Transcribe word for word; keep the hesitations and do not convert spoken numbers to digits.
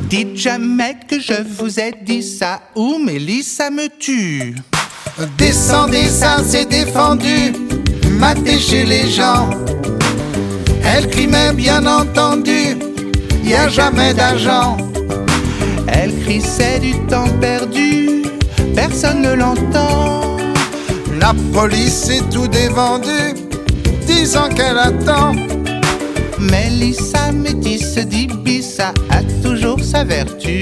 Dites jamais que je vous ai dit ça, ou Mélissa me tue. Descendez, ça c'est défendu, matez chez les gens. Elle crie mais bien entendu, y a jamais d'argent. Elle crie c'est du temps perdu, personne ne l'entend. La police est tout dévendu, disant qu'elle attend. Mélissa métisse dit Bissa a toujours sa vertu.